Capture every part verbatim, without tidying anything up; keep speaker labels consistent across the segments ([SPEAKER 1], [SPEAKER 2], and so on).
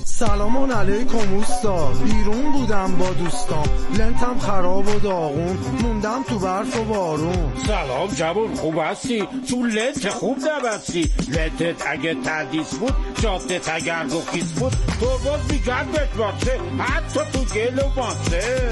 [SPEAKER 1] سلام علیکم اوستا، بیرون بودم با دوستام، لنتم خراب و داغون، موندم تو برف و بارون.
[SPEAKER 2] سلام جوون، خوب هستی؟ تو لنت خوب نبستی. لنتت اگه تردیس بود، جادت اگر رو خیس بود، تو باز میگن بهت باشه، حتی تو گل و ماسه.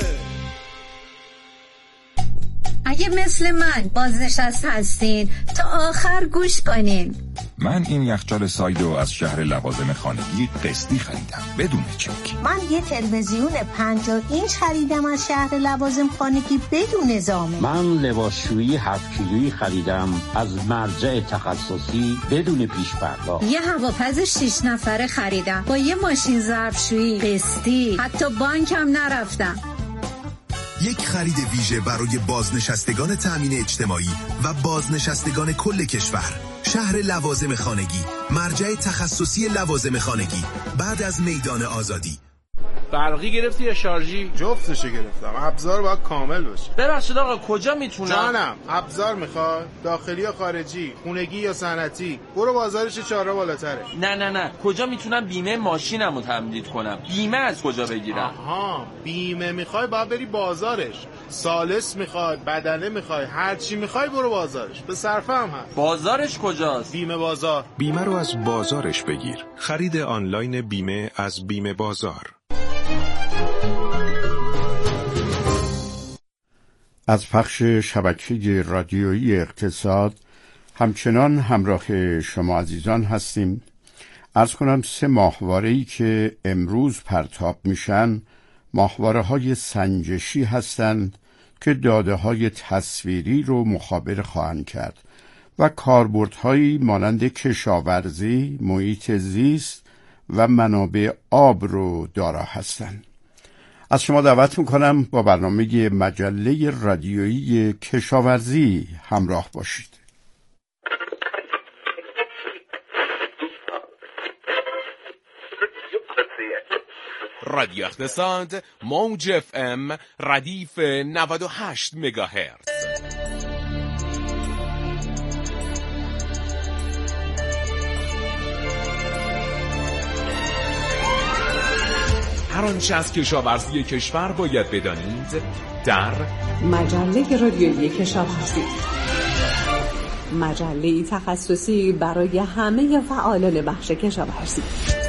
[SPEAKER 3] اگه مثل من بازنشسته هستین تا آخر گوش کنین.
[SPEAKER 4] من این یخچال سایدو از شهر لوازم خانگی قسطی خریدم بدون چک.
[SPEAKER 5] من یه تلویزیون پنجاه اینچ خریدم از شهر لوازم خانگی بدون زامن.
[SPEAKER 6] من لباسشویی هفت کیلویی خریدم از مرجع تخصصی بدون پیش پرداخت.
[SPEAKER 3] یه هواپز شش نفره خریدم با یه ماشین ظرفشویی قسطی، حتی بانکم نرفتم.
[SPEAKER 7] یک خرید ویژه برای بازنشستگان تأمین اجتماعی و بازنشستگان کل کشور. شهر لوازم خانگی، مرجع تخصصی لوازم خانگی، بعد از میدان آزادی.
[SPEAKER 8] برقی گرفتی یا شارژی؟
[SPEAKER 9] جفتشو گرفتم. ابزار باید کامل باشه.
[SPEAKER 8] ببخشید آقا کجا میتونم؟
[SPEAKER 9] جانم، ابزار میخواد؟ داخلی یا خارجی؟ خونگی یا صنعتی؟ برو بازارش چهارراه بالاتره.
[SPEAKER 8] نه نه نه، کجا میتونم بیمه ماشینمو تمدید کنم؟ بیمه از کجا بگیرم؟
[SPEAKER 9] آها، بیمه میخوای باید بری بازارش. سالس میخوای، بدنه میخوای، هر چی میخوای برو بازارش. به صرفه هم هست.
[SPEAKER 8] بازارش کجاست؟
[SPEAKER 9] بیمه بازار.
[SPEAKER 10] بیمه رو از بازارش بگیر. خرید آنلاین بیمه از بیمه بازار.
[SPEAKER 11] از پخش شبکه رادیویی اقتصاد همچنان همراه شما عزیزان هستیم. عرض کنم سه ماهواره‌ای که امروز پرتاب میشن ماهواره های سنجشی هستند که داده های تصویری رو مخابره خواهند کرد و کاربردهایی مانند کشاورزی، محیط زیست و منابع آب رو دارا هستند. از شما دعوت میکنم با برنامه مجله رادیویی کشاورزی همراه باشید.
[SPEAKER 12] رادیو اقتصاد موج اف ام ردیف نود و هشت مگاهرتز. هر آنچه از کشاورزی کشور باید بدانید در
[SPEAKER 13] مجله رادیویی کشاورزی، مجله تخصصی برای همه فعالان بخش کشاورزی.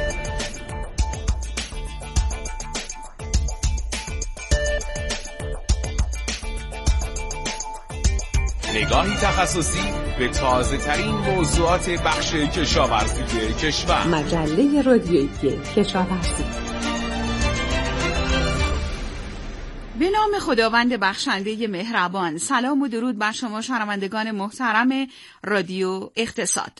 [SPEAKER 12] نگاهی تخصصی به تازه ترین موضوعات بخش کشاورزی کشور.
[SPEAKER 13] مجله رادیویی کشاورزی.
[SPEAKER 14] به نام خداوند بخشنده مهربان. سلام و درود بر شما شنوندگان محترم رادیو اقتصاد.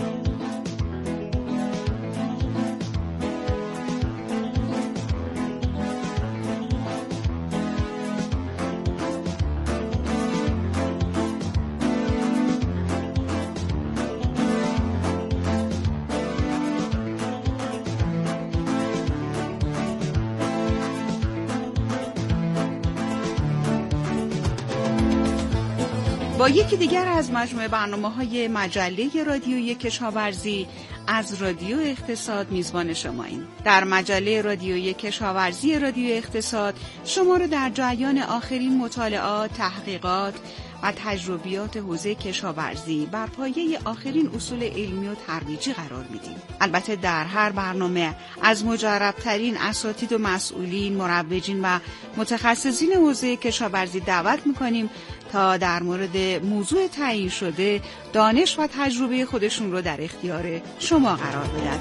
[SPEAKER 14] با یکی دیگر از مجموعه برنامه‌های مجله رادیویی کشاورزی از رادیو اقتصاد میزبان شماییم. در مجله رادیویی کشاورزی رادیو اقتصاد شما رو در جریان آخرین مطالعات، تحقیقات و تجربیات حوزه کشاورزی بر پایه آخرین اصول علمی و ترویجی قرار میدیم. البته در هر برنامه از مجربترین اساتید و مسئولین، مروجین و متخصصین حوزه کشاورزی دعوت میکنیم تا در مورد موضوع تعیین شده دانش و تجربه خودشون رو در اختیار شما قرار بدن.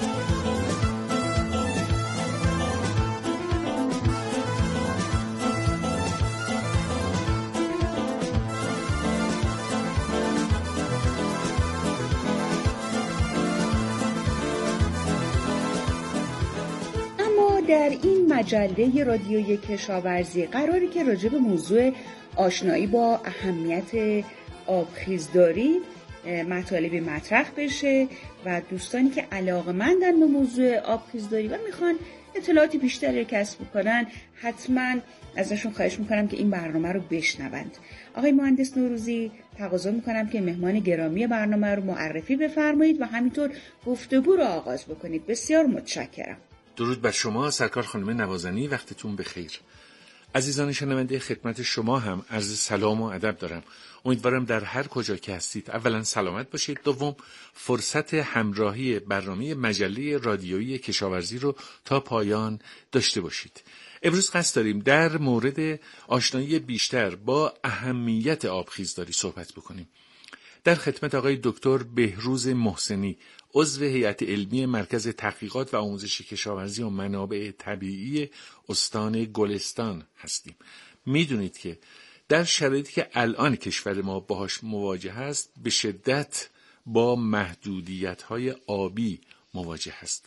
[SPEAKER 14] اما در این مجله رادیویی کشاورزی قراری که راجع به موضوع آشنایی با اهمیت آبخیزداری مطالبی مطرح بشه و دوستانی که علاقه‌مندن به موضوع آبخیزداری و میخوان اطلاعاتی بیشتری کسب کنن حتما ازشون خواهش میکنم که این برنامه رو بشنوند. آقای مهندس نوروزی، تقاضا میکنم که مهمان گرامی برنامه رو معرفی بفرمایید و همینطور گفتگو رو آغاز بکنید. بسیار متشکرم.
[SPEAKER 15] درود بر شما سرکار خانم نوازنی، وقتتون بخیر. عزیزان شنونده، خدمت شما هم عرض سلام و ادب دارم. امیدوارم در هر کجا که هستید اولا سلامت باشید، دوم فرصت همراهی برنامه مجله رادیویی کشاورزی رو تا پایان داشته باشید. امروز قصد داریم در مورد آشنایی بیشتر با اهمیت آبخیزداری صحبت بکنیم. در خدمت آقای دکتر بهروز محسنی، عضو هیئت علمی مرکز تحقیقات و آموزش کشاورزی و منابع طبیعی استان گلستان هستیم. میدونید که در شرایطی که الان کشور ما باهاش مواجه است به شدت با محدودیت‌های آبی مواجه است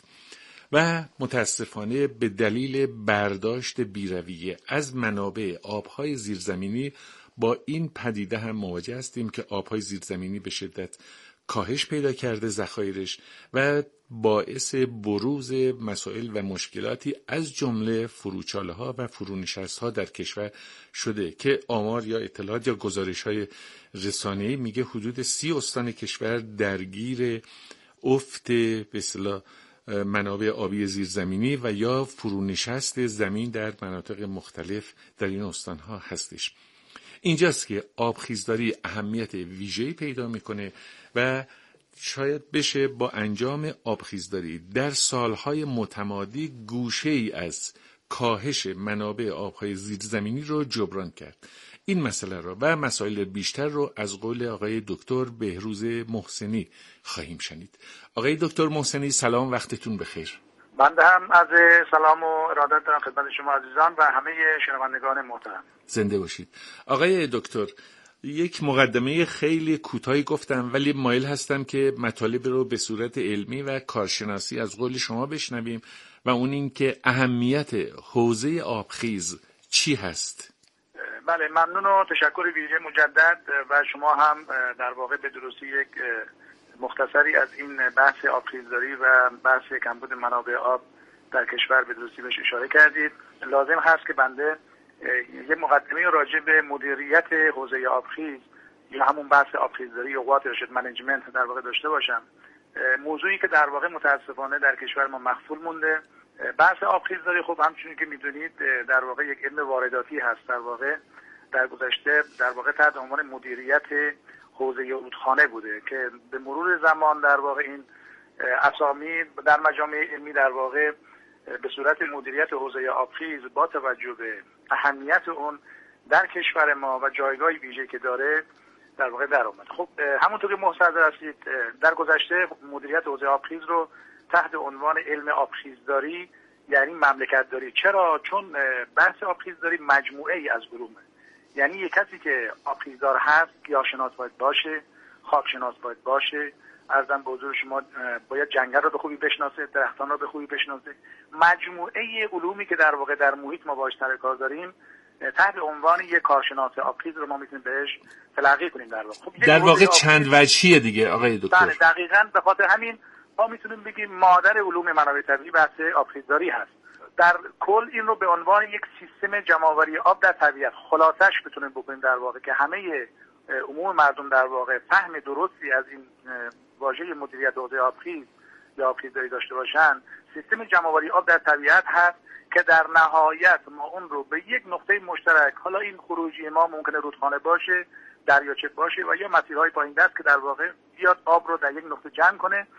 [SPEAKER 15] و متاسفانه به دلیل برداشت بی‌رویه از منابع آب‌های زیرزمینی با این پدیده هم مواجه هستیم که آب‌های زیرزمینی به شدت کاهش پیدا کرده ذخایرش و باعث بروز مسائل و مشکلاتی از جمله فروچاله‌ها و فرونشست‌ها در کشور شده که آمار یا اطلاعات یا گزارش‌های رسانه‌ای میگه حدود سی استان کشور درگیر افت به اصطلاح منابع آبی زیرزمینی و یا فرونشست زمین در مناطق مختلف در این استان‌ها هستش. اینجاست که آبخیزداری اهمیت ویژه‌ای پیدا میکنه و شاید بشه با انجام آبخیزداری در سالهای متمادی گوشه‌ای از کاهش منابع آبهای زیرزمینی رو جبران کرد. این مسئله رو و مسائل بیشتر رو از قول آقای دکتر بهروز محسنی خواهیم شنید. آقای دکتر محسنی سلام، وقتتون بخیر.
[SPEAKER 16] بنده هم از سلام و ارادت دارم خدمت شما عزیزان و همه شنوندگان محترم.
[SPEAKER 15] زنده باشید. آقای دکتر، یک مقدمه خیلی کوتاهی گفتم ولی مایل هستم که مطالب رو به صورت علمی و کارشناسی از قول شما بشنویم و اون این که اهمیت حوزه آبخیز چی هست؟
[SPEAKER 16] بله، ممنون و تشکر ویژه مجدد و شما هم در واقع به درستی یک مختصری از این بحث آبخیزداری و بحث کمبود منابع آب در کشور به درستی بهش اشاره کردید. لازم هست که بنده یه مقدمه راجع به مدیریت حوزه آبخیز یا همون بحث آبخیزداری یا واتر شد منیجمنت در واقع داشته باشم. موضوعی که در واقع متاسفانه در کشور ما مخفول مونده. بحث آبخیزداری خب همچنین که میدونید در واقع یک علم وارداتی هست. در واقع در گذشته در واقع تحت عنوان مدیریت حوزه رودخانه بوده که به مرور زمان در واقع این اسامی در مجامع علمی در واقع به صورت مدیریت حوزه آبخیز با توجه به اهمیت اون در کشور ما و جایگاه ویژه‌ای که داره در واقع در اومد. خب همونطور که محتضر هستید در گذشته مدیریت حوزه آبخیز رو تحت عنوان علم آبخیزداری یعنی مملکت داری. چرا؟ چون بحث آبخیزداری مجموعه ای از علومه. یعنی یک کسی که آبخیزدار هست گیاهشناس باید باشه، خاکشناس باید باشه، عرضم به حضور شما باید جنگل رو به خوبی بشناسه، درختان رو به خوبی بشناسه. مجموعه علومی که در واقع در محیط ما باهاش سر کار داریم تحت عنوان یک کارشناس آبخیز رو ما میتونیم بهش تلقی کنیم در واقع. خب
[SPEAKER 15] در واقع چند وجهیه دیگه آقای دکتر؟
[SPEAKER 16] بله دقیقاً، به خاطر همین ما میتونیم بگیم مادر علوم منابع طبیعی بحث آبخیزداری هست. در کل این رو به عنوان یک سیستم جمع‌آوری آب در طبیعت خلاصش بتونیم بکنیم در واقع که همه عموم مردم در واقع فهم درستی از این واژه مدیریت حوزه آبخیز یا آبخیزداری داشته باشن. سیستم جمع‌آوری آب در طبیعت هست که در نهایت ما اون رو به یک نقطه مشترک، حالا این خروجی ما ممکنه رودخانه باشه، دریاچه باشه و یا مسیرهای پایین دست که در واقع بیاد آب رو در یک نقطه جمع کنه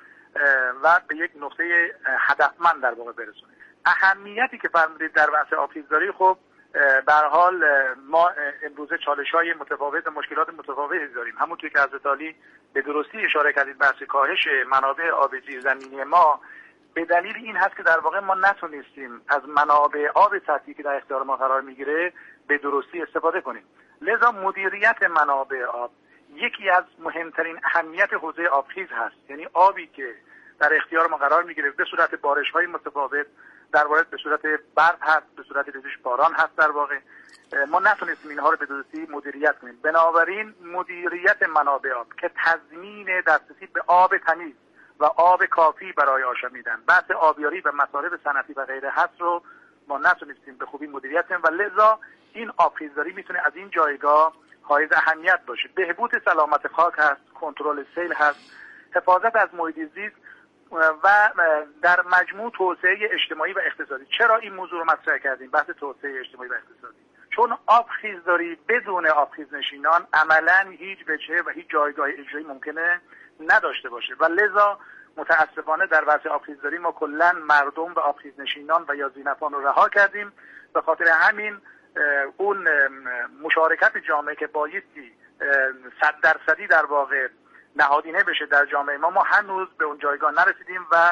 [SPEAKER 16] و به یک نقطه هدفمند در واقع برسونه. اهمیتی که فرمودید در بحث آبخیزداری، خب به هر حال ما امروزه چالش‌های متفاوت و مشکلات متفاوتی داریم. همونطور که حضرت عالی به درستی اشاره کردید بحث کاهش منابع آب زیرزمینی ما به دلیل این هست که در واقع ما نتونستیم از منابع آب سطحی که در اختیار ما قرار میگیره به درستی استفاده کنیم. لذا مدیریت منابع آب یکی از مهمترین اهمیت حوزه آبخیز هست. یعنی آبی که در اختیار ما قرار میگیره به صورت بارش‌های متفاوت، در واقع به صورت برف هست، به صورت ریزش باران هست، در واقع ما نتونستیم اینها رو به درستی مدیریت کنیم. بنابراین مدیریت منابع آب که تضمین دسترسی به آب تمیز و آب کافی برای آشامیدن، بحث آبیاری و مصارف صنعتی و غیره هست رو ما نتونستیم به خوبی مدیریت کنیم و لذا این آبخیزداری میتونه از این جایگاه حائز اهمیت باشه. بهبود سلامت خاک هست، کنترل سیل هست، حفاظت از محیط زیست و در مجموع توسعه اجتماعی و اقتصادی. چرا این موضوع رو مطرح کردیم بحث توسعه اجتماعی و اقتصادی؟ چون آبخیزداری بدون آبخیزنشینان عملاً هیچ وجهه و هیچ جایگاه اجرایی ممکنه نداشته باشه و لذا متاسفانه در بحث آبخیزداری ما کلاً مردم و آبخیزنشینان و یا ذی‌نفعان رو رها کردیم. به خاطر همین اون مشارکت جامعه که بایستی صد درصدی در واقع نهادینه بشه در جامعه ما، ما هنوز به اون جایگاه نرسیدیم و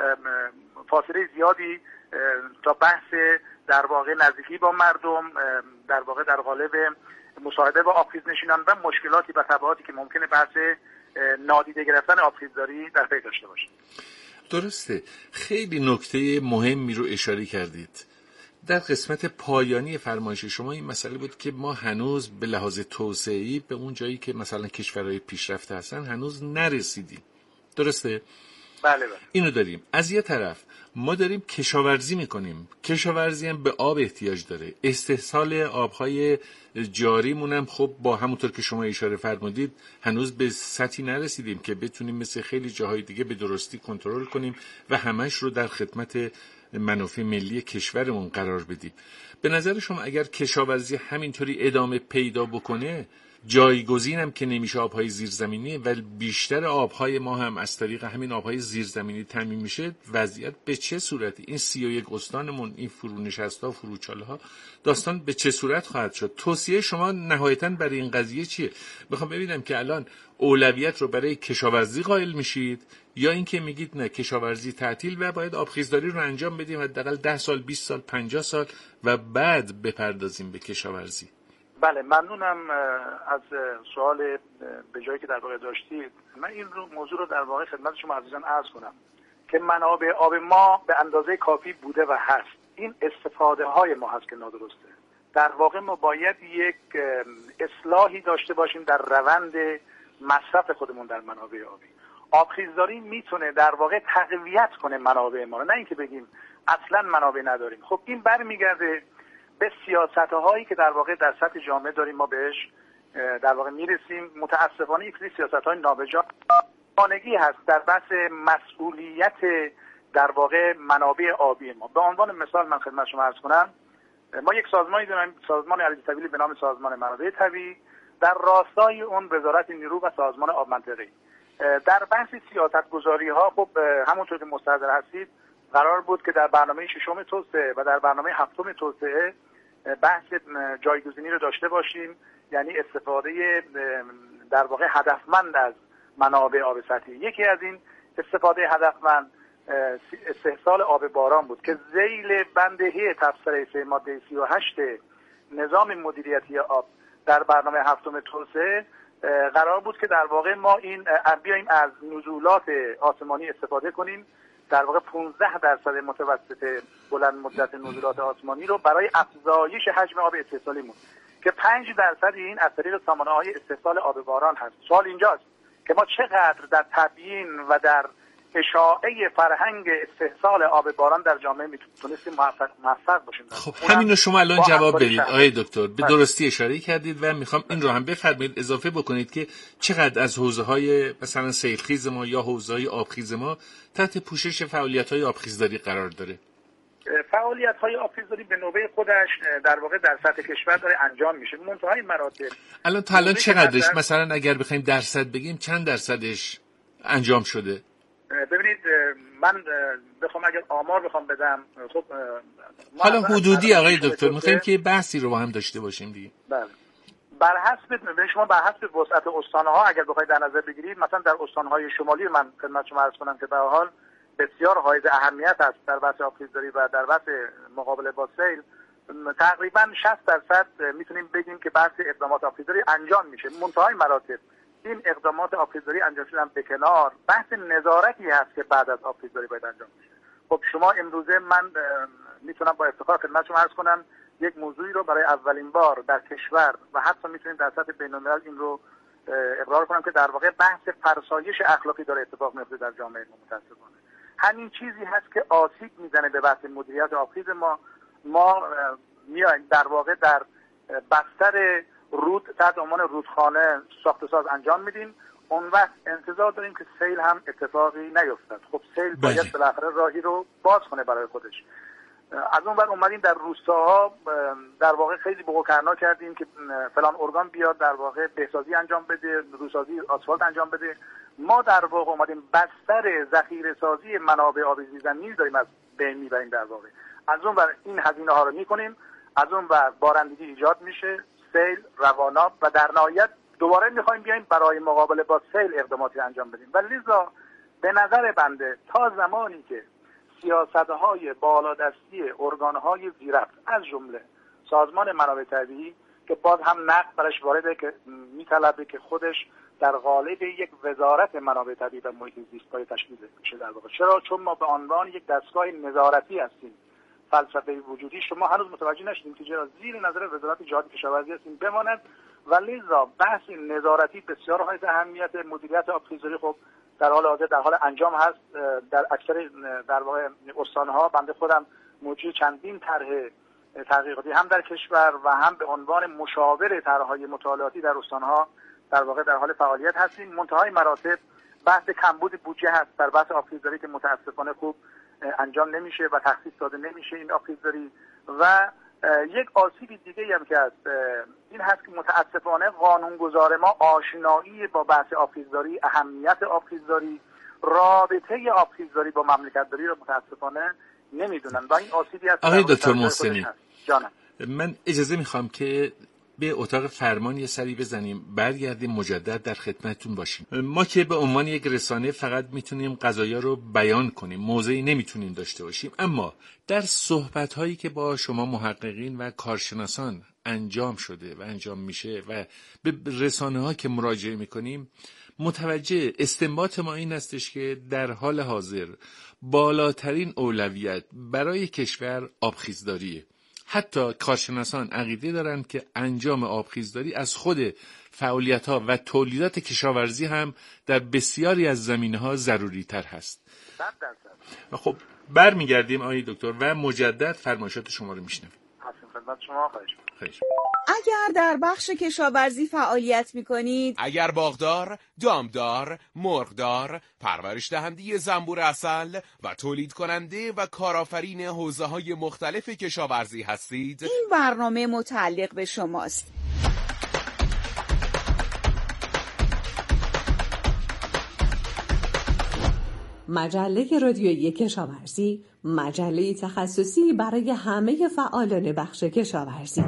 [SPEAKER 16] فاصله زیادی تا بحث در واقع نزدیکی با مردم در واقع در قالب مصاحبه با آبخیزنشینان و مشکلاتی و تبعاتی که ممکنه بحث نادیده گرفتن آبخیزداری در پی داشته باشه.
[SPEAKER 15] درسته. خیلی نکته مهمی رو اشاره کردید. در قسمت پایانی فرمایش شما این مسئله بود که ما هنوز به لحاظ توسعه‌ای به اون جایی که مثلا کشورهای پیشرفته هستن هنوز نرسیدیم. درسته؟
[SPEAKER 16] بله بله.
[SPEAKER 15] اینو داریم. از یه طرف ما داریم کشاورزی میکنیم. کشاورزی هم به آب احتیاج داره. استحصال آبهای جاریمون هم خب با همونطور که شما اشاره فرمودید هنوز به سطحی نرسیدیم که بتونیم مثل خیلی جاهای دیگه به درستی کنترل کنیم و همش رو در خدمت منافع ملی کشورمون قرار بدیم. به نظر شما اگر کشاورزی همینطوری ادامه پیدا بکنه، جایگزین هم که نمیشه آبهای زیرزمینی و بیشتر آبهای ما هم از طریق همین آبهای زیرزمینی تامین میشه، وضعیت به چه صورتی؟ این سی و یک استانمون، این فرونشست‌ها، فروچال‌ها، داستان به چه صورت خواهد شد؟ توصیه شما نهایتاً برای این قضیه چیه؟ میخوام ببینم که الان اولویت رو برای کشاورزی قائل میشید یا اینکه میگید نه، کشاورزی تعطیل و باید آبخیزداری رو انجام بدیم حداقل ده سال، بیست سال، پنجاه سال و بعد بپردازیم به کشاورزی.
[SPEAKER 16] بله، ممنونم از سوال به جایی که در واقع داشتید. من این رو موضوع رو در واقع خدمت شما عزیزان عرض کنم که منابع آب ما به اندازه کافی بوده و هست. این استفاده های ما هست که نادرسته. در واقع ما باید یک اصلاحی داشته باشیم در روند مصرف خودمون در منابع آبی. آبخیزداری میتونه در واقع تقویت کنه منابع ما رو، نه اینکه بگیم اصلا منابع نداریم. خب این برمیگرده به سیاست‌هایی که در واقع در سطح جامعه داریم ما بهش در واقع میرسیم. متاسفانه یک سری سیاست‌های نابجانگی هست در بحث مسئولیت در واقع منابع آبی ما. به عنوان مثال من خدمت شما عرض کنم، ما یک سازمانی داریم، سازمان عریض طویلی به نام سازمان منابع طبیعی، در راستای اون وزارت نیرو و سازمان آب منطقه‌ای. در بحث سیاست‌گذاری‌ها خب همونطور که مستحضر هستید قرار بود که در برنامه ششم توسعه و در برنامه هفتم توسعه بحث جایگزینی رو داشته باشیم، یعنی استفاده در واقع هدفمند از منابع آب سطحی. یکی از این استفاده هدفمند استحصال آب باران بود که ذیل بند ه تفسیر سه ماده سی و هشت نظام مدیریتی آب در برنامه هفتم توسعه قرار بود که در واقع ما این بیاییم از نزولات آسمانی استفاده کنیم. در واقع پانزده درصد متوسط بلند مدت نزولات آسمانی رو برای افزایش حجم آب استحصالیمون که پنج درصد این از طریق سامانه‌های استحصال آب باران هست. سوال اینجاست که ما چقدر در تبیین و در اشاعه فرهنگ استحصال آب باران در جامعه میتونستیم موفق موفق باشیم.
[SPEAKER 15] خب همین رو شما الان جواب بدید آقای دکتر، به درستی اشاره کردید و میخوام این رو هم بفرمایید اضافه بکنید که چقدر از حوزه‌های مثلا سیلخیز ما یا حوزه‌های آبخیز ما تحت پوشش فعالیت‌های آبخیزداری قرار داره.
[SPEAKER 16] فعالیت‌های آبخیزداری به نوبه خودش در واقع در سطح کشور داره انجام میشه. منتهای مراتب
[SPEAKER 15] الان تا الان چقدرش مثلا اگر بخوایم درصد بگیم چند درصدش انجام شده؟
[SPEAKER 16] ببینید من بخوام اگر آمار بخوام بدم، خب
[SPEAKER 15] حالا حدودی آقای دکتر میخوایم که بحثی رو با هم داشته باشیم دیگه.
[SPEAKER 16] بله. بر حسب به شما بر حسب وسعت استان‌ها اگر بخواید در نظر بگیرید، مثلا در استان‌های شمالی من خدمت شما عرض کنم که به هر حال بسیار حائز اهمیت است در بحث آبخیزداری و در بحث مقابله با سیل، تقریبا شصت درصد میتونیم بگیم که بحث اقدامات آبخیزداری انجام میشه. منتهای مراتب این اقدامات آبخیزداری انجام شدن به کنار، بحث نظارتی هست که بعد از آبخیزداری باید انجام بشه. خب شما امروزه من میتونم با افتخار خدمت شما عرض کنم یک موضوعی رو برای اولین بار در کشور و حتی میتونیم در سطح بین‌الملل این رو اقرار کنم که در واقع بحث فرسایش اخلاقی داره اتفاق میفته در جامعه ما. متأسفانه همین چیزی هست که آسیب میزنه به بحث مدیریت آبخیز ما. ما میایم در واقع در بستر رود تحت عنوان رودخانه ساخت و ساز انجام میدیم. اون وقت انتظار داریم که سیل هم اتفاقی نیفتد. خب سیل باید بالاخره راهی رو باز کنه برای خودش. از اون ور اومدیم در روستاها در واقع خیلی بوقوکرنا کردیم که فلان ارگان بیاد در واقع بهسازی انجام بده، روسازی آسفالت انجام بده. ما در واقع اومدیم بستر ذخیره سازی منابع آب زیرزمینی داریم از بین میبریم. در واقع از اون ور این هزینه ها رو میکنیم، از اون ور بارندگی ایجاد میشه، سیل، رواناب و در نهایت دوباره میخوایم بیایم برای مقابله با سیل اقداماتی انجام بدیم. و لذا به نظر بنده تا زمانی که سیاست‌های بالادستی ارگان‌های زیرفت از جمله سازمان منابع طبیعی که باز هم نقد برش وارده که میطلبه که خودش در قالب یک وزارت منابع طبیعی و محیط زیست باید تشکیل بشه. در واقع چرا؟ چون ما به عنوان یک دستگاه نظارتی هستیم. فلسفه وجودی شما هنوز متوجه نشدیم که چرا زیر نظر وزارت جهاد کشاورزی هستیم بماند و لذا بحث نظارتی بسیار حائز اهمیت. مدیریت آبخیزداری خب در حال حاضر در حال انجام هست در اکثر در واقع استان‌ها. بنده خودم موجود چندین طرح تحقیقاتی هم در کشور و هم به عنوان مشاور طرح‌های مطالعاتی در استان‌ها در واقع در حال فعالیت هستیم. منتهای مراتب بحث کمبود بودجه هست در بحث آبخیزداری که متاسفانه خوب انجام نمیشه و تخصیص داده نمیشه این آبخیزداری. و یک آسیبی دیگه هم که هست این هست که متاسفانه قانونگذار ما آشنایی با بحث آبخیزداری، اهمیت آبخیزداری، رابطه آبخیزداری با مملکتداری رو متاسفانه نمیدونن و این آسیبی هست.
[SPEAKER 15] آقای دکتر محسنی،
[SPEAKER 16] جانم
[SPEAKER 15] من اجازه میخوام که به اتاق فرمان یه سری بزنیم، برگردیم مجدد در خدمتتون باشیم. ما که به عنوان یک رسانه فقط میتونیم قضایا رو بیان کنیم، موضعی نمیتونیم داشته باشیم، اما در صحبت‌هایی که با شما محققین و کارشناسان انجام شده و انجام میشه و به رسانه‌ها که مراجعه میکنیم متوجه استنباط ما این هستش که در حال حاضر بالاترین اولویت برای کشور آبخیزداریه. حتی کارشناسان عقیده دارند که انجام آبخیزداری از خود فعالیت‌ها و تولیدات کشاورزی هم در بسیاری از زمینه‌ها ضروری تر هست. و خب برمیگردیم آقای دکتر و مجدد فرمایشات شما رو میشنویم.
[SPEAKER 16] خدمت شما خواهش
[SPEAKER 15] خواهش.
[SPEAKER 14] اگر در بخش کشاورزی فعالیت میکنید،
[SPEAKER 12] اگر باغدار، دامدار، مرغدار، پرورش دهنده زنبور عسل و تولید کننده و کارآفرین حوزه‌های مختلف کشاورزی هستید،
[SPEAKER 14] این برنامه متعلق به شماست.
[SPEAKER 13] مجله رادیویی کشاورزی، مجله تخصصی برای همه فعالان بخش کشاورزی.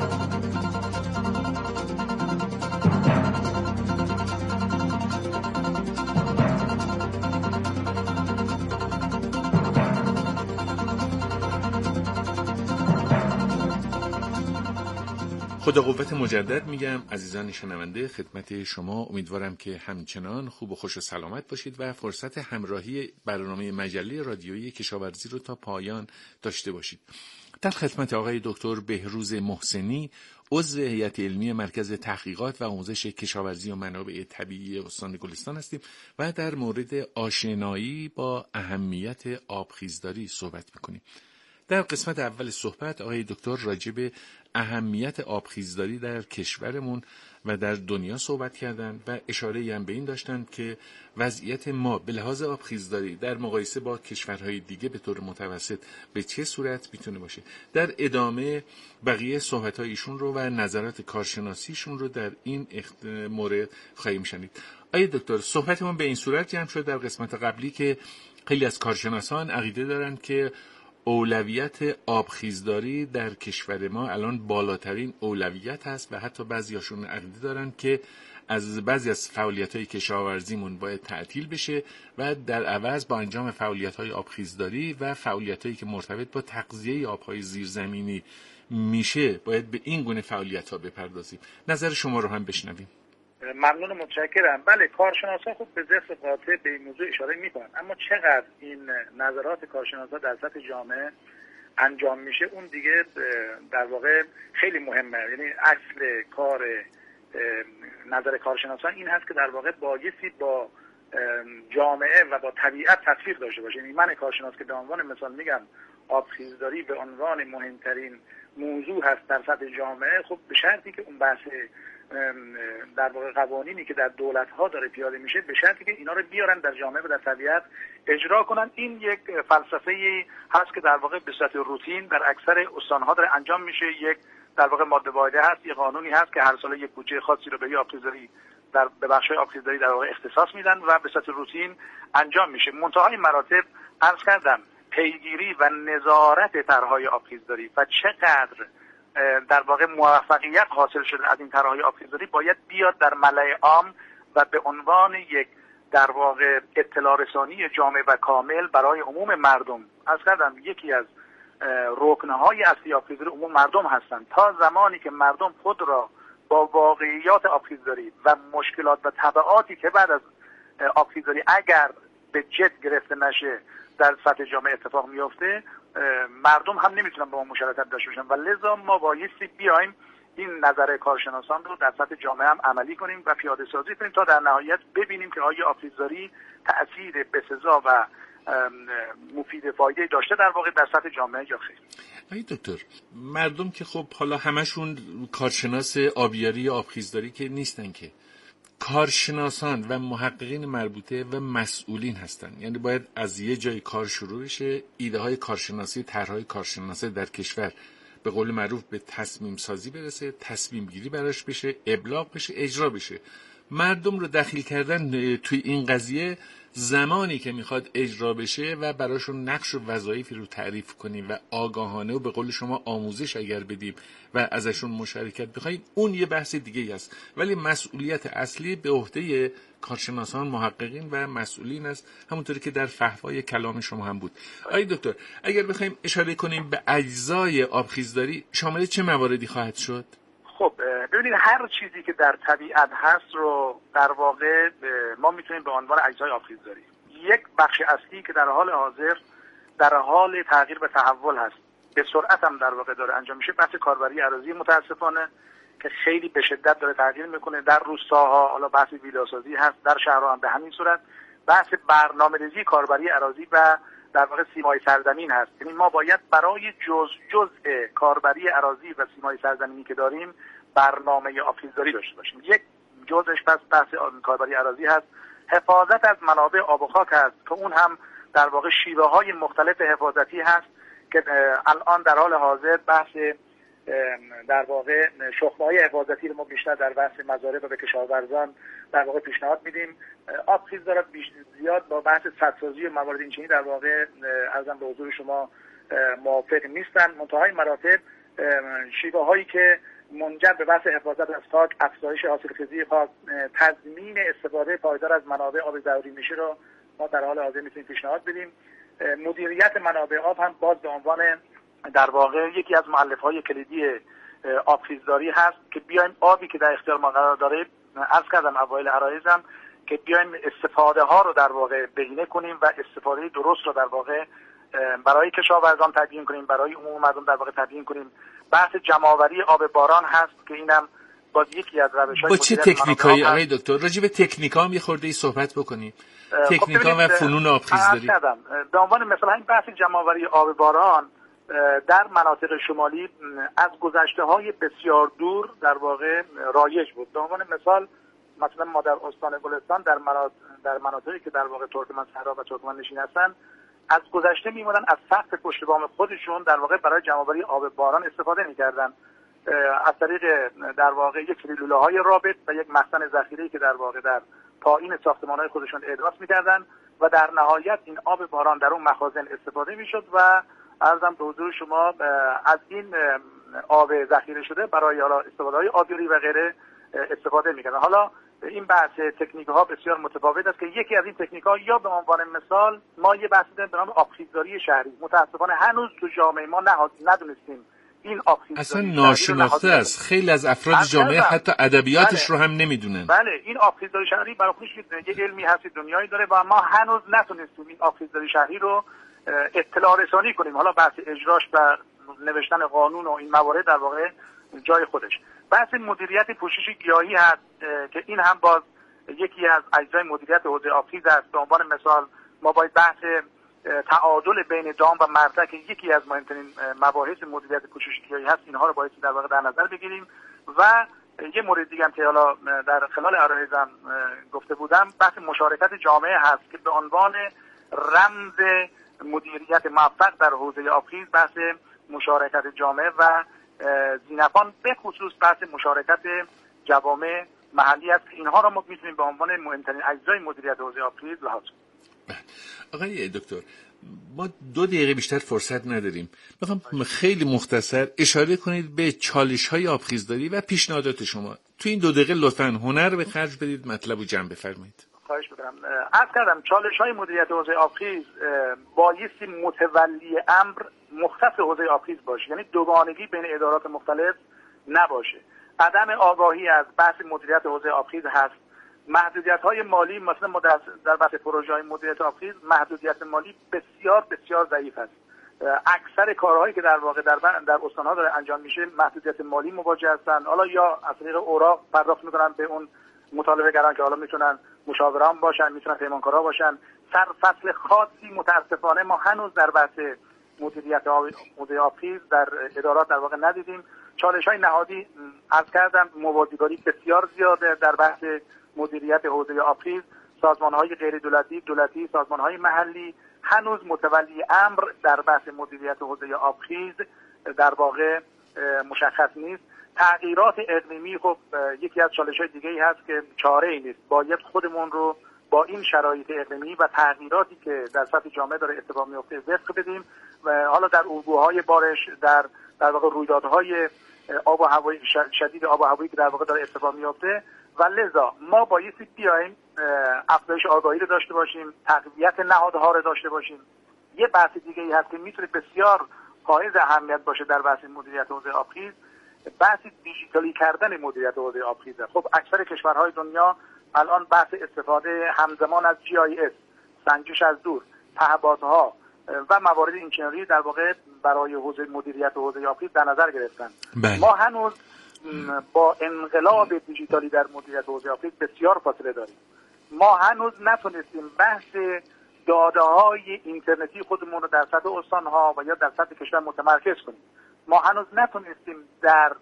[SPEAKER 15] خدا قوت مجدد میگم عزیزان شنونده خدمت شما. امیدوارم که همچنان خوب و خوش و سلامت باشید و فرصت همراهی برنامه مجله رادیویی کشاورزی رو تا پایان داشته باشید. در خدمت آقای دکتر بهروز محسنی، عضو هیئت علمی مرکز تحقیقات و آموزش کشاورزی و منابع طبیعی استان گلستان هستیم و در مورد آشنایی با اهمیت آبخیزداری صحبت میکنیم. در قسمت اول صحبت آقای دکتر راجع به اهمیت آبخیزداری در کشورمون و در دنیا صحبت کردند و اشاره هم به این داشتند که وضعیت ما به لحاظ آبخیزداری در مقایسه با کشورهای دیگه به طور متوسط به چه صورت میتونه باشه. در ادامه بقیه صحبت‌های ایشون رو و نظرات کارشناسیشون رو در این مورد خواهیم شنید. آقای دکتر، صحبتمون به این صورت جمع شد در قسمت قبلی که خیلی از کارشناسان عقیده دارند که اولویت آبخیزداری در کشور ما الان بالاترین اولویت هست و حتی بعضیاشون عقیده دارن که از بعضی از فعالیت‌های کشاورزیمون باید تعطیل بشه و در عوض با انجام فعالیت‌های آبخیزداری و فعالیت‌هایی که مرتبط با تغذیه آب‌های زیرزمینی میشه باید به این گونه فعالیت‌ها بپردازیم. نظر شما رو هم بشنویم.
[SPEAKER 16] ممنون، متشکرم. بله، کارشناسا خوب به ذکر قاطع به این موضوع اشاره میکنن، اما چقدر این نظرات کارشناسا در سطح جامعه انجام میشه اون دیگه در واقع خیلی مهمه. یعنی اصل کار نظر کارشناسان این هست که در واقع بایستی با جامعه و با طبیعت تطبیق داشته باشه. یعنی من کارشناس که به عنوان مثال میگم آبخیزداری به عنوان مهمترین موضوع هست در سطح جامعه، خب به شرطی که اون بحث در واقع قوانینی که در دولت‌ها داره پیاده میشه، به شرطی که اینا رو بیارن در جامعه و در طبیعت اجرا کنن. این یک فلسفه‌ای هست که در واقع به صورت روتین در اکثر استان‌ها داره انجام میشه. یک در واقع ماده واحده هست، یک قانونی هست که هر سال یک بودجه خاصی رو به یه آبخیزداری در به بخش‌های آبخیزداری در واقع اختصاص میدن و به صورت روتین انجام میشه. منتهای مراتب عرض کردم پیگیری و نظارت طرح‌های آبخیزداری و چقدر در واقع موفقیت حاصل شده از این طرح‌های آبخیزداری باید بیاد در ملأ عام و به عنوان یک در واقع اطلاع رسانی جامع و کامل برای عموم مردم. عرض کردم یکی از رکن‌های اصلی آبخیزداری عموم مردم هستند. تا زمانی که مردم خود را با واقعیات آبخیزداری و مشکلات و تبعاتی که بعد از آبخیزداری اگر به جد گرفته نشه در سطح جامعه اتفاق میفته، مردم هم نمیتونن با ما مشارکت داشته باشن و لذا ما بایستی بیایم این نظر کارشناسان رو در سطح جامعه هم عملی کنیم و پیاده سازی کنیم تا در نهایت ببینیم که آیا آبخیزداری تأثیر بسزا و مفید فایده داشته در واقع در سطح جامعه یا خیر.
[SPEAKER 15] آقای دکتر، مردم که خب حالا همشون کارشناس آبیاری یا آبخیزداری که نیستن، که کارشناسان و محققین مربوطه و مسئولین هستن. یعنی باید از یه جای کار شروع بشه، ایده های کارشناسی، طرح‌های کارشناسی در کشور به قول معروف به تصمیم سازی برسه، تصمیم گیری براش بشه، ابلاغ بشه، اجرا بشه. مردم رو دخیل کردن توی این قضیه زمانی که میخواد اجرا بشه و براشون نقش و وظایفی رو تعریف کنیم و آگاهانه و به قول شما آموزش اگر بدیم و ازشون مشارکت بخوایم، اون یه بحث دیگه است. ولی مسئولیت اصلی به عهده کارشناسان، محققین و مسئولین است، همونطوری که در فحوای کلام شما هم بود. آقای دکتر، اگر بخوایم اشاره کنیم به اجزای آبخیزداری، شامل چه مواردی خواهد شد؟
[SPEAKER 16] خب ببینید، هر چیزی که در طبیعت هست رو در واقع ما میتونیم به عنوان اجزای آبخیزداری. یک بخش اصلی که در حال حاضر در حال تغییر و تحول هست، به سرعت هم در واقع داره انجام میشه، بحث کاربری اراضی متاسفانه که خیلی به شدت داره تغییر میکنه. در روستاها حالا بحث ویلاسازی هست، در شهرها هم به همین صورت بحث برنامه‌ریزی کاربری اراضی و در واقع سیمای سرزمین هست. یعنی ما باید برای جز جزء کاربری اراضی و سیمای سرزمینی که داریم برنامه آبخیزداری داشته باشیم. یک جزءش پس بحث کاربری اراضی هست. حفاظت از منابع آب و خاک هست که اون هم در واقع شیوه های مختلف حفاظتی هست که الان در حال حاضر بحث در واقع شخمه‌های حفاظتی رو ما بیشتر در بحث مزارع و به کشاورزان در واقع پیشنهاد میدیم. آبخیزدارا زیاد با بحث سدسازی و موارد اینچنینی در واقع عرضم به حضور شما موافق نیستن. منتهای مراتب شیوه هایی که منجر به بحث حفاظت از خاک، افزایش حاصلخیزی خاک، تضمین استفاده پایدار از منابع آب ضروری میشه رو ما در حال حاضر میتونیم پیشنهاد بدیم. مدیریت منابع آب هم باز به عنوان در واقع یکی از مؤلفه‌های کلیدی آبخیزداری هست که بیایم آبی که در اختیار ما قرار داره، عرض کردم اوایل عرایزم، که بیایم استفاده ها رو در واقع بهینه کنیم و استفاده درست رو در واقع برای کشاورزان تبیین کنیم، برای عموم مردم در واقع تبیین کنیم. بحث جمع‌آوری آب باران هست که اینم باز یکی از روش‌های
[SPEAKER 15] با چه تکنیکایی آقای دکتر راجع به تکنیکا هم یه خورده صحبت بکنیم؟ تکنیکا و فنون آبخیزداری.
[SPEAKER 16] به عنوان مثلا این بحث جمع‌آوری آب باران در مناطق شمالی از گذشته‌های بسیار دور در واقع رایج بود. به عنوان مثال مثلا ما در استان گلستان در مناطق در مناطقی که در واقع ترکمن صحرا و ترکمن نشین هستن، از گذشته میمونن از سقف پشت بام خودشون در واقع برای جمع‌آوری آب باران استفاده می‌کردن از طریق در واقع یک لوله‌های رابط و یک مخزن ذخیره‌ای که در واقع در پایین ساختمان‌های خودشون احداث می‌کردن و در نهایت این آب باران در اون مخازن استفاده می‌شد و عرضم به حضور شما از این آب ذخیره شده برای حالا استفاده‌های آبیاری و غیره استفاده می‌کردن. حالا این بحث تکنیک‌ها بسیار متفاوت است که یکی از این تکنیک‌ها یا به عنوان مثال ما یه بحثی داریم به نام آبخیزداری شهری. متأسفانه هنوز تو جامعه ما ندونستیم این آبخیزداری
[SPEAKER 15] اصلا ناشناخته است. خیلی از افراد جامعه حتی ادبیاتش
[SPEAKER 16] بله.
[SPEAKER 15] رو هم نمیدونن.
[SPEAKER 16] بله، این آبخیزداری شهری برای خودش یه علمی هست، دنیایی داره و ما هنوز نتونستیم این آبخیزداری شهری رو اطلاع رسانی کنیم. حالا بحث اجراش و نوشتن قانون و این موارد در واقع جای خودش. بحث مدیریت پوشش گیاهی هست که این هم باز یکی از اجزای مدیریت حوزه آبخیز است. به عنوان مثال ما باید بحث تعادل بین دام و مرتع که یکی از مهمترین مباحث مدیریت پوشش گیاهی هست، اینها رو باید در واقع در نظر بگیریم و یه مورد دیگه هم که حالا در خلال عرایزم گفته بودم بحث مشارکت جامعه هست که به عنوان رمز مدیریت موفق در حوزه آبخیز بحث مشارکت جامعه و زینفان به خصوص بحث مشارکت جوامع محلی است. اینها را ما میتونیم به عنوان مهمترین اجزای مدیریت حوزه آبخیز لحاظ کنیم.
[SPEAKER 15] آقای دکتر، ما دو دقیقه بیشتر فرصت نداریم. میخوام خیلی مختصر اشاره کنید به چالش‌های آبخیزداری و پیشنهادات شما. تو این دو دقیقه لطفاً هنر به خرج بدید، مطلب رو جمع بفرمایید.
[SPEAKER 16] خواهش می‌کنم. عرض کردم چالش‌های مدیریت حوزه آبخیز بایستی متولی امر مختص حوزه آبخیز باشه، یعنی دوگانگی بین ادارات مختلف نباشه. عدم آگاهی از بحث مدیریت حوزه آبخیز هست. محدودیت‌های مالی مثلا ما در در بحث پروژه‌های مدیریت آبخیز محدودیت مالی بسیار بسیار ضعیف است. اکثر کارهایی که در واقع در در استان‌ها داره انجام میشه محدودیت مالی مواجه هستن، حالا یا از طریق اوراق پرداخت میکنن به اون مطالبه‌گران که حالا میتونن مشاوران باشن، میتونن پیمانکارا باشن. سرفصل خاصی متاسفانه ما هنوز در بحث مدیریت حوزه آبخیز در ادارات در واقع ندیدیم. چالش‌های نهادی عرض کردم موازیگاری بسیار زیاده در بحث مدیریت حوزه آبخیز. سازمان‌های غیر دولتی، دولتی، سازمان‌های محلی هنوز متولی امر در بحث مدیریت حوزه آبخیز در واقع مشخص نیست. تغییرات اقلیمی خب یکی از چالش‌های دیگه‌ای هست که چاره‌ای نیست. باید خودمون رو با این شرایط اقلیمی و تغییراتی که در سطح جامعه داره اتفاق میفته وفق بدیم و حالا در الگوهای بارش، در در واقع رویدادهای آب و هوایی شدید آب و هوایی که در واقع داره اتفاق میفته و لذا ما بایستی بیایم افزایش آگاهی رو داشته باشیم، تقویت نهادها رو داشته باشیم. یه بحث دیگه ای هست که میتونه بسیار حائز اهمیت باشه در بحث مدیریت حوزه آبخیز، بحث دیجیتالی کردن مدیریت حوزه آبخیز. خب اکثر کشورهای دنیا الان بحث استفاده همزمان از جی آی اس، سنجش از دور، پهپادها و موارد اینچنینی در واقع برای حوزه مدیریت حوزه آبخیز در نظر گرفتن.
[SPEAKER 15] بله.
[SPEAKER 16] ما هنوز با انقلاب دیجیتالی در مدیریت حوزه آبخیز بسیار فاصله داریم. ما هنوز نتونستیم بحث داده‌های اینترنتی خودمون رو در سطح استان‌ها و یا در سطح کشور متمرکز کنیم. ما هنوز نتونستیم در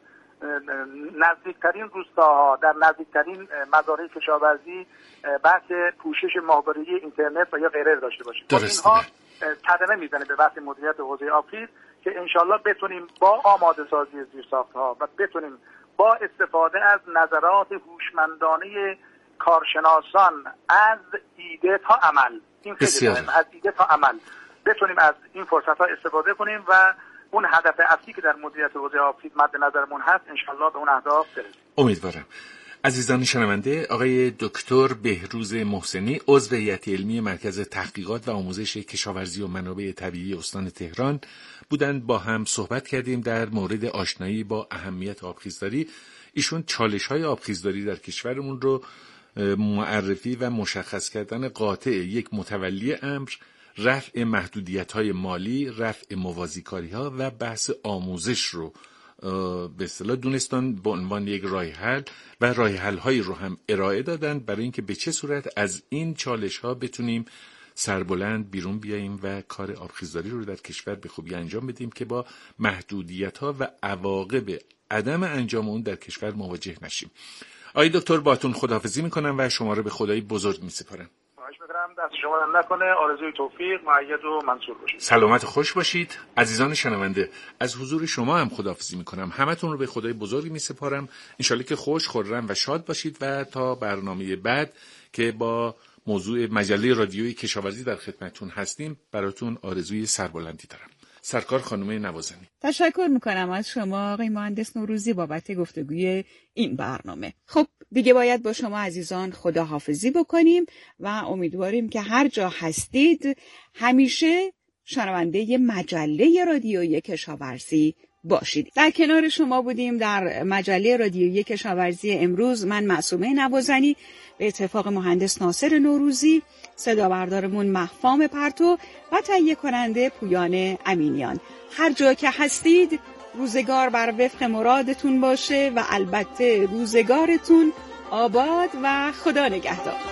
[SPEAKER 16] نزدیکترین روستاها، در نزدیکترین مزارع کشاورزی بحث پوشش ماهواره‌ای اینترنت و یا غیره داشته باشیم. اینها صدمه میزنه به بحث مدیریت حوزه آبخیز که انشالله بتونیم با آماده سازی زیرساخت‌ها و بتونیم با استفاده از نظرات هوشمندانه کارشناسان از ایده تا عمل، این خیلی مهمه، از ایده تا عمل بتونیم از این فرصت‌ها استفاده کنیم و اون هدف اصلی که در مدیریت حوزه آبخیز مد نظرمون هست انشالله به اون اهداف برسیم.
[SPEAKER 15] امیدوارم. عزیزان شنونده، آقای دکتر بهروز محسنی عضو هیئت علمی مرکز تحقیقات و آموزش کشاورزی و منابع طبیعی استان تهران بودند. با هم صحبت کردیم در مورد آشنایی با اهمیت آبخیزداری. ایشون چالش‌های آبخیزداری در کشورمون رو معرفی و مشخص کردن قاطع یک متولی امر، رفع محدودیت‌های مالی، رفع موازیکاری‌ها و بحث آموزش رو به اصطلاح دونستان به عنوان یک راه حل و راه حل‌هایی رو هم ارائه دادن برای اینکه به چه صورت از این چالش‌ها بتونیم سربلند بیرون بیاییم و کار آبخیزداری رو در کشور به خوبی انجام بدیم که با محدودیت‌ها و عواقب عدم انجام اون در کشور مواجه نشیم. آقای دکتر باتون خداحافظی میکنم و شما رو به خدای بزرگ میسپارم.
[SPEAKER 16] خواهش می‌کنم دست شما رو نکنه، آرزوی توفیق، مؤید و منصور باشید.
[SPEAKER 15] سلامت و خوش باشید. عزیزان شنونده، از حضور شما هم خداحافظی میکنم. همتون رو به خدای بزرگ میسپارم. انشالله که خوش، خرم و شاد باشید و تا برنامه بعد که با موضوع مجله رادیویی کشاورزی در خدمتتون هستیم براتون آرزوی سربلندی دارم. سرکار خانم نوازنی.
[SPEAKER 14] تشکر میکنم از شما آقای مهندس نوروزی بابت گفتگوی این برنامه. خب دیگه باید با شما عزیزان خداحافظی بکنیم و امیدواریم که هر جا هستید همیشه شنونده مجله رادیویی کشاورزی باشید. در کنار شما بودیم در مجله رادیویی کشاورزی امروز من معصومه نوازنی، به اتفاق مهندس ناصر نوروزی، صدا بردارمون مهفام پرتو و تهیه کننده پویان امینیان. هر جا که هستید روزگار بر وفق مرادتون باشه و البته روزگارتون آباد و خدا نگهدار.